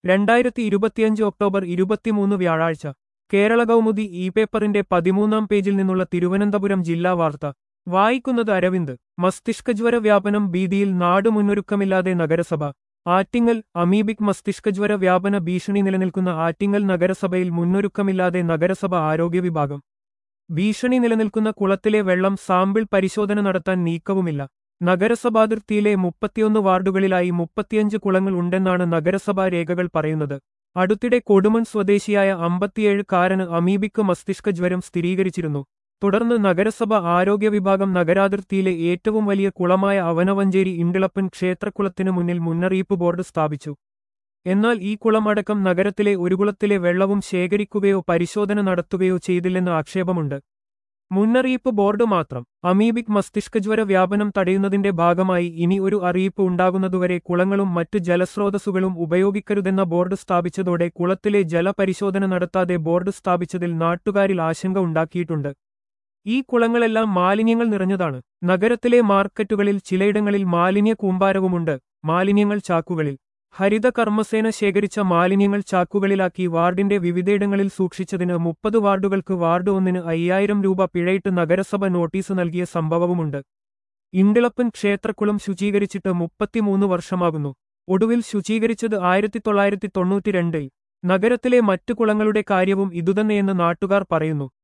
2025 October 23 വ്യാഴാഴ്ച കേരള കൗമുദി ഈ പേപ്പറിന്റെ 13-ാം പേജിൽ നിന്നുള്ള തിരുവനന്തപുരം ജില്ലാ വാർത്ത വായിക്കുന്നത് അരവിന്ദ്. മസ്തിഷ്കജ്വര വ്യാപനം ഭീതിയിൽ നാട് മുന്നൊരുക്കമില്ലാതെ നഗരസഭ. ആറ്റിങ്ങൽ. അമീബിക് മസ്തിഷ്കജ്വര വ്യാപന ഭീഷണി നിലനിൽക്കുന്ന ആറ്റിങ്ങൽ നഗരസഭയിൽ മുന്നൊരുക്കമില്ലാതെ നഗരസഭ ആരോഗ്യ വിഭാഗം. ഭീഷണി നിലനിൽക്കുന്ന കുളത്തിലെ വെള്ളം സാമ്പിൾ പരിശോധന നടത്താൻ നീക്കവുമില്ല. നഗരസഭാതിർത്തിയിലെ 31 വാർഡുകളിലായി 35 കുളങ്ങൾ ഉണ്ടെന്നാണ് നഗരസഭാ രേഖകൾ പറയുന്നത്. അടുത്തിടെ കൊടുമൺ സ്വദേശിയായ 57-കാരന് അമീബിക് മസ്തിഷ്കജ്വരം സ്ഥിരീകരിച്ചിരുന്നു. തുടർന്ന് നഗരസഭ ആരോഗ്യ വിഭാഗം നഗരാതിർത്തിയിലെ ഏറ്റവും വലിയ കുളമായ അവനവഞ്ചേരി ഇണ്ടിളപ്പൻ ക്ഷേത്രക്കുളത്തിനു മുന്നിൽ മുന്നറിയിപ്പ് ബോർഡ് സ്ഥാപിച്ചു. എന്നാൽ ഈ കുളം അടക്കം നഗരത്തിലെ ഒരു കുളത്തിലെ വെള്ളവും ശേഖരിക്കുകയോ പരിശോധന നടത്തുകയോ ചെയ്തില്ലെന്ന് ആക്ഷേപമുണ്ട്. മുന്നറിയിപ്പ് ബോർഡ് മാത്രം. അമീബിക് മസ്തിഷ്കജ്വര വ്യാപനം തടയുന്നതിന്റെ ഭാഗമായി ഇനി ഒരു അറിയിപ്പ് ഉണ്ടാകുന്നതുവരെ കുളങ്ങളും മറ്റു ജലസ്രോതസ്സുകളും ഉപയോഗിക്കരുതെന്ന ബോർഡ് സ്ഥാപിച്ചതോടെ കുളത്തിലെ ജലപരിശോധന നടത്താതെ ബോർഡ് സ്ഥാപിച്ചതിൽ നാട്ടുകാരിൽ ആശങ്ക ഉണ്ടാക്കിയിട്ടുണ്ട്. ഈ കുളങ്ങളെല്ലാം മാലിന്യങ്ങൾ നിറഞ്ഞതാണ്. നഗരത്തിലെ മാർക്കറ്റുകളിൽ ചിലയിടങ്ങളിൽ മാലിന്യ കൂമ്പാരവുമുണ്ട്. മാലിന്യങ്ങൾ ചാക്കുകളിൽ. ഹരിത കർമ്മസേന ശേഖരിച്ച മാലിന്യങ്ങൾ ചാക്കുകളിലാക്കി വാർഡിന്റെ വിവിധയിടങ്ങളിൽ സൂക്ഷിച്ചതിന് 30 വാർഡുകൾക്ക് വാർഡ് 1-ന് 5000 രൂപ പിഴയിട്ട് നഗരസഭ നോട്ടീസ് നൽകിയ സംഭവവുമുണ്ട്. ഇണ്ടിളപ്പൻ ക്ഷേത്രക്കുളം ശുചീകരിച്ചിട്ട് 33 വർഷമാകുന്നു. ഒടുവിൽ ശുചീകരിച്ചത് 1992-ൽ. നഗരത്തിലെ മറ്റു കുളങ്ങളുടെ കാര്യവും ഇതുതന്നെയെന്ന് നാട്ടുകാർ പറയുന്നു.